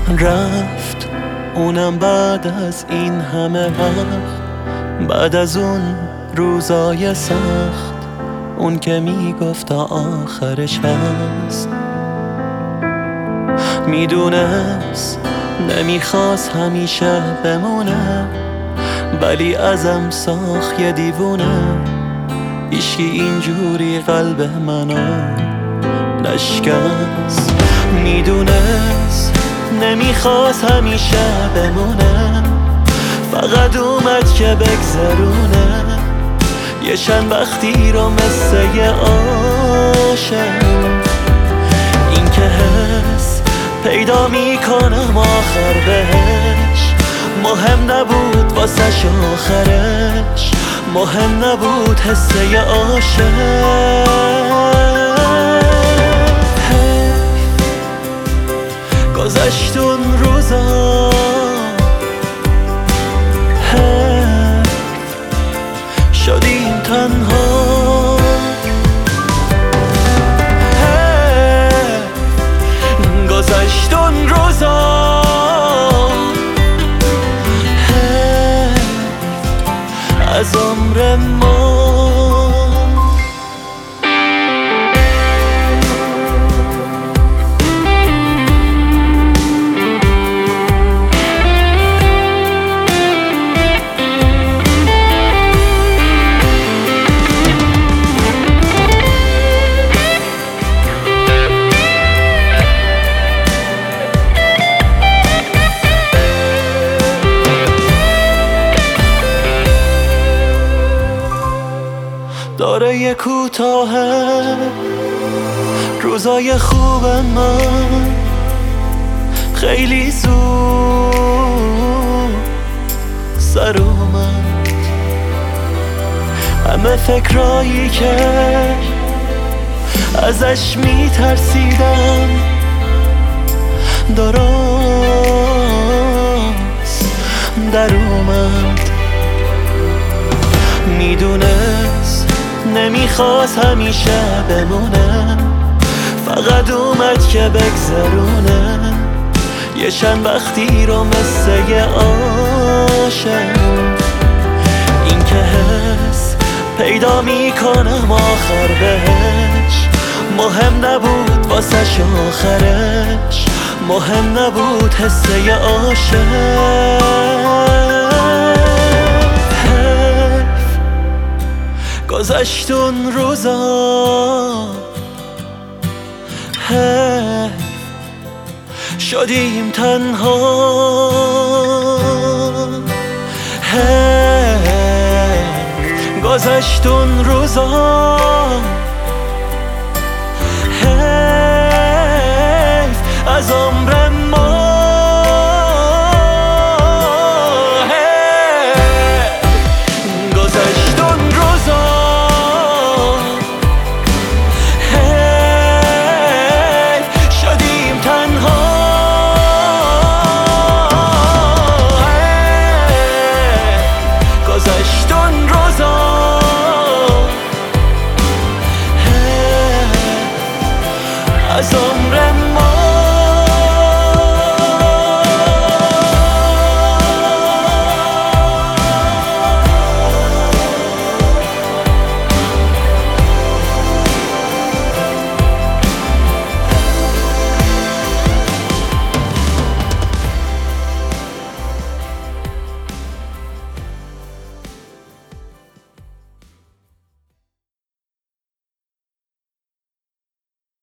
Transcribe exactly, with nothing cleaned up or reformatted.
رفت اونم بعد از این همه وقت، بعد از اون روزای سخت، اون که میگفت تا آخرش هست. میدونست نمیخواست همیشه بمونه، ولی ازم ساخت یه دیوونه. ایشکی اینجوری قلب منو نشکست. میدونست نمیخواست همیشه بمونه، فقط اومد که بگذرونه یه چند وقتی رو مثل یه عاشق. این که حس پیدا میکنم آخر بهش، مهم نبود واسش آخرش، مهم نبود حس یه عاشق. گذشت اون روزا، شدیم تنها، گذشت اون روزا، از عمر ما. داره یه کوتاهه روزای خوب من، خیلی زود سر اومد. همه فکرایی که ازش میترسیدم درست در اومد. میدونست نمیخواست همیشه بمونه، فقط اومد که بگذرونه یه چند وقتی رو مثل یه عاشق. این که حس پیدا میکنم آخر بهش، مهم نبود واسش آخرش، مهم نبود حس یه عاشق. گذشت اون روزا، حیف شدیم تنها، حیف گذشت اون روزا، حیف از عمر ما.